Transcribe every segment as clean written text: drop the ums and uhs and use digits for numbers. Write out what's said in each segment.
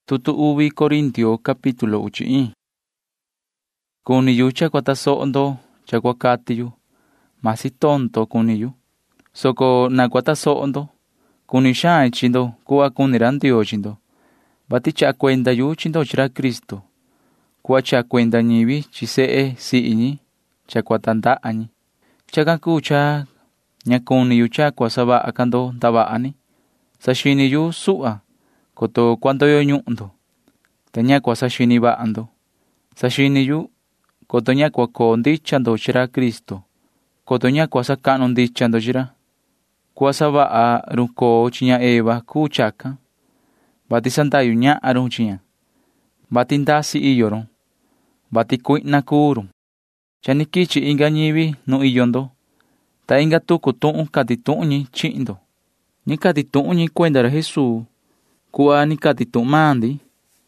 Tutu uvi Corintio capítulo 8. Kuniyu chakwa taso'ndo chakwa katiyu. Masi tonto kuniyu. Soko nakwa taso'ndo. Kuni xaan chindo kuwa kunira Ndiyo chindo. Bati cha kuenda yu chindo chira Kristo. Kuwa cha kuenda ñivi chise'e si'ñi chakwa tanda'añi. Chaka kucha ñakuniyu chakwa sava'a kando ndava'ani. Saxiniyu su'a koto kuandoyo ñu'ndo. Ta ñakwa saxini va'ando. Saxiniyu koto ñakwa koo ndichando chira Kristo. Koto ñakwa saka'nu ndichando chira. Kuwa sava'a runkoo chiña Eva kuu chaka. Vati sandayu ña'aru chiña. Vati ndasi iyoru. Vati kui'na kuuru. Chani kichi inga ñivi nu iyondo. Ta inga tuku tu'un kati tu'unñi chi'ndo. Ni kati tu'unñi kuendara Jesús. Kuwa ni kati tu'un mandi.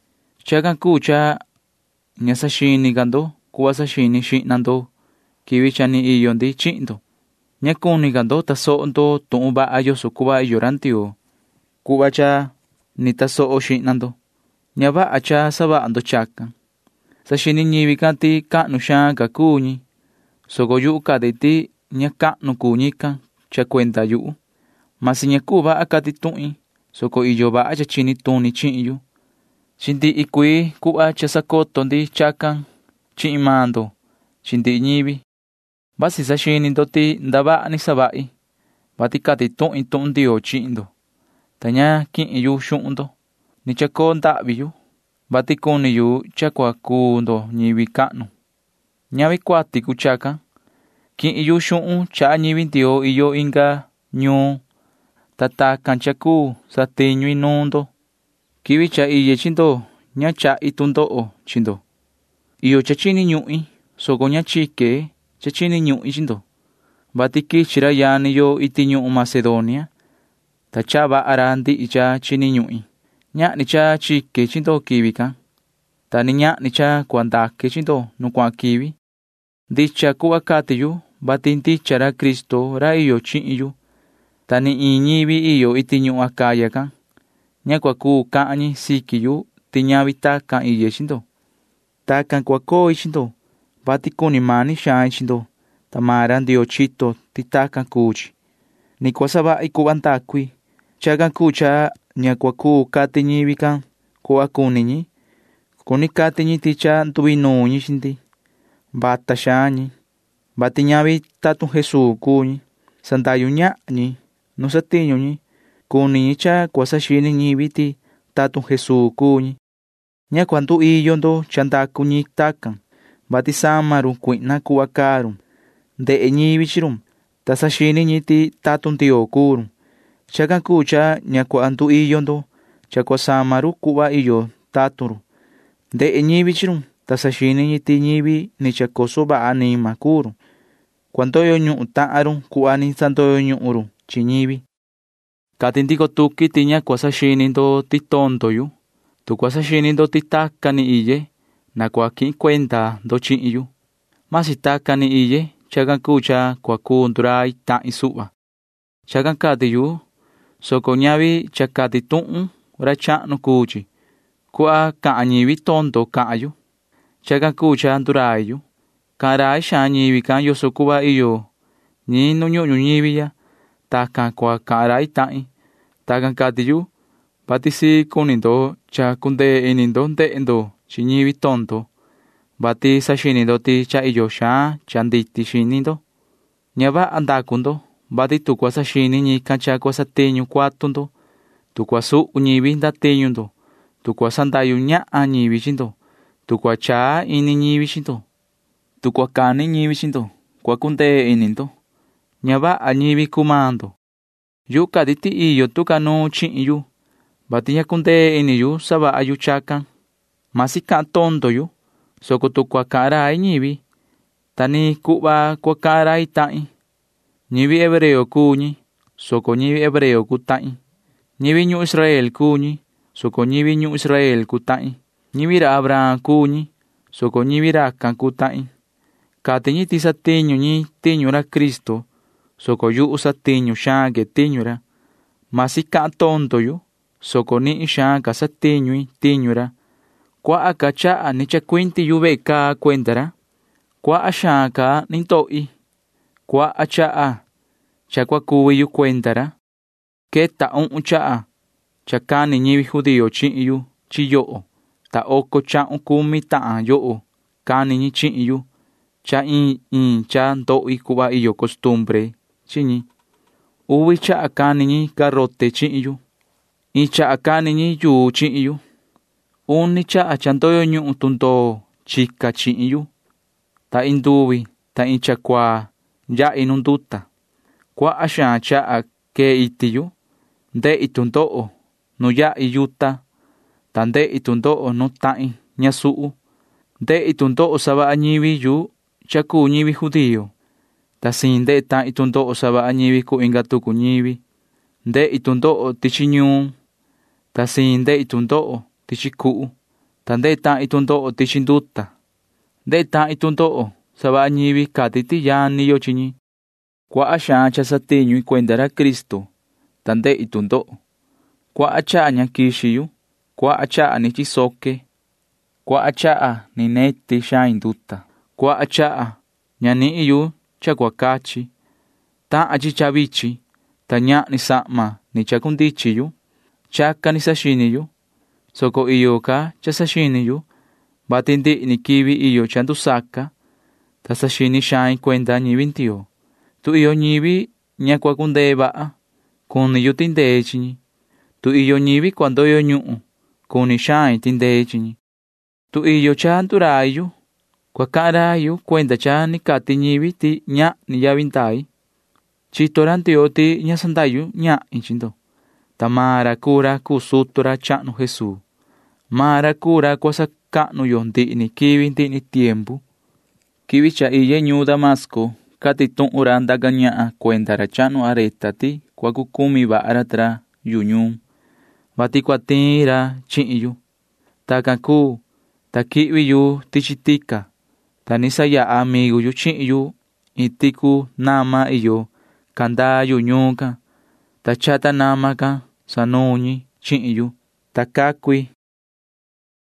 Chaka kucha ña saxini kando kuwa saxini xi'nando kivi chani iyondi chi'ndo. Ña kuni kando taso'ondo tu'un va'a yoso kuva iyora Ndiyo. Kuva cha ni taso'o xi'nando. Ña va'a cha sava'ando chaka. Saxini ñivi kanti ka'nu xaan ka kuuñi. Soko yu'u kati ti ña ka'nu kuuñika cha kuenda yu'u. Masi ña kuu va'a kati tu'in. Soko iyo va'a cha chini tuni chi'in yu. Chindi'i kuii ku'va cha sakoto ndi chakan chi'in mando chindi'i ñivi. Vasi saxinindo ti ndava'a ni sava'i. Vati kati tu'in tu'un Ndiyo chi'indo. Ta ña ki'in yu xu'undo. Ni chakoo nda'vi yu. Vati kuni yu chakua kuundo ñivi ka'nu. Ñavi kuati ku chaka. Ki'in yu xu'un cha'a ñivi Ndiyo iyo inga ñuu. Ta takan chakuu satiñu inuundo. Kivi cha iye chindo ña cha'i tundo'o chindo. Iyo cha chini ñu'i soko ña chike cha chini ñu'i chindo. Vati kichira yani yo iti ñu'u Macedonia. Ta cha va'ara ndi'i cha chini ñu'i. Ña'ni cha chike chindo kivi kan. Ta ni ña'ni cha kuandake chindo nu kuan kivi. Ndicha kuwa kati yu vati ndichara Kristo ra iyo chi'in yu. Ta ni in ñivi iyo iti ñu'u Acaya kan. Ña kua kuu ka'ñi siki yu ti ñavi takan iye chindo. Takan kua koi chindo. Vati kuni mani xaan chindo. Ta mara Ndiyo chito ti takan kuuchi. Ni kua sava'i kuva ndakui. Chakan kucha ña kua kuu kati ñivi kan kuva kuniñi. Kuni katiñi ti cha ntuvinuñi chindi. Vata xaanñi. Vati ñavi tatun Jesús kuuñi. Sandayu ña'ñi nu satiñuñi. Kuniñi cha kua saxini ñivi ti tatun Jesús kuuñi. Ña kua ndu iyondo cha ndakuñi takan. Vati samaru kui'na kuva karu. Nde'e ñivi chirum. Ta saxiniñi ti tatun Ndiyo kuuru. Chakan kucha ña kua ndu iyondo cha kua samaru kuva iyo taturu. Nde'e ñivi chirum. Ta saxiniñi ti ñivi ni cha koso va'a anima kuuru. Kuandoyo ñu'u ta'aru kuva ni sandoyo ñu'uru chi ñivi. Kati ndiko tuki ti ña kua saxinindo ti tonto yu. Tu kua saxinindo ti takani iye. Na kua ki'in kuenda ndo chi'in yu. Masi takani iye. Chakan kucha kua kuundura ta'in su'va. Chakan kati yu. Soko ñavi cha kati tu'un ra cha'nu kuuchi. Kua ka'an ñivi tonto ka'an yu. Chakan kucha ndurai yu. Ka'an xaan ñivi kan yoso kuva iyo ñi nu ñu'u ñivi ya. Takan kua ka'an ta'in. Takan kati yu. Vati si kunindo cha kunde inindo nde'endo chi ñivi tonto. Vati saxinindo ti cha iyo xaan cha nditi xinindo. Ña va'a ndakundo. Vati tu kua saxini ñikan cha kua satiñu kuatundo. Tu kua su'u ñivi ndatiñundo. Tu kua sandayu ña'a ñivi chindo. Tu kua chaa ini ñivi chindo. Tu kua kani ñivi chindo. Kua kunde inindo. Ña va'a ñivi kumando. Yu kati ti iyo tu kanu chi'in yu. Vati ña kunde ini yu sava'a yu chakan. Masi ka'an tonto yu. Soko tu kua ka'arai ñivi. Tani ku'va kua ka'arai ta'in. Ñivi hebreo kuuñi. Soko ñivi hebreo ku ta'in. Ñivi ñu'u Israel kuuñi. Soko ñivi ñu'u Israel ku ta'in. Ñivi ra Abraham kuuñi. Soko ñivi rakan ku ta'in. Katiñi ti satiñu ñi tiñu ra Kristo. Soko yu'u satiñu xaan ke tiñu ra. Masi ka'an tonto yu. soko ni'i xaan ka satiñu tiñu ra. Kua'a ka cha'a ni chakuinti yu ve'e kaa kuenda ra. Kua'a xaan ka ni ndo'i. Kua'a cha'a cha kuakuvi yu kuenda ra. Keta 9 cha'a cha kani ñivi judío chi'in yu chi yo'o. Ta 910 ta'an yo'o kani ñi chi'in yu. Cha in cha ndo'i ku'va iyo costumbre chi ñi. 9 cha'a kani ñi garrote chi'in yu. 1 cha'a kani ñi yuu chi'in yu. 1 cha'a cha ndoyo ñu'u tundoo chika chi'in yu. Ta induvi ta 1 chakuaa ya'i nu nduta. Kua'a xaan cha'a kee iti yu. Nde'i tundo'o nu ya'i yuta. Ta nde'i tundo'o nu ta'in ñasu'u. Nde'i tundo'o sava'a ñivi yu cha kuu ñivi judío. Ta siin nde'i ta'in tundo'o sava'a ñivi ku inga tuku ñivi. Nde'i tundo'o tichi ñuu. Ta siin nde'i tundo'o tichi ku'u. Ta nde'i ta'in tundo'o tichi nduta. Nde'i ta'in tundo'o sava'a ñivi kati ti yani yo chi ñi. Kua'a xaan cha satiñu kuenda ra Cristo. Ta nde'i tundo'o. Kua'a cha'a ña kixi yu. Kua'a cha'a ni chisoke. Kua'a cha'a ni neti xaan nduta. Kua'a cha'a ña ni'i yu cha kuakachi. Ta'an chi cha vichi. Ta ña'ni sa'ma ni chakundichi yu. Chaka ni saxini yu. Soko iyo ka cha saxini yu. Vati ndi'i ni kivi iyo cha ndusaka. Ta saxini xaan kuenda ñivi Ndioo. Tu iyo ñivi ña kuakundee va'a. Kuni yu tindee chi ñi. Tu iyo ñivi kuandoyo ñu'u. Kuni xaan tindee chi ñi. Tu iyo cha ndurai yu. Kuaka'an yu kuenda cha ni kati ñivi ti ña'ni yavi ndai. Chito ra Ndioo ti ña sandayu ña'i chi ndo. Ta maa ra kuu ra kuu sutu ra cha'nu Jesús. Maa ra kuu ra kuasaka'nu yo ndi'i ni kivi ndi'i ni tiempu. Kivi cha iye ñuu Damasco kati tu'un ra ndaka ña'a kuenda ra cha'nu Areta ti kuakukumi va'a ra tra yu ñuu. Vati kuatiin ra chi'in yu. Takan kuu ta ki'vi yu tichi tika. Ta ni saya'a amigu yu chi'in yu iti ku nama iyo kandaa yu ñuu kan. Ta chata nama kan sanuñi chi'in yu. Ta kakui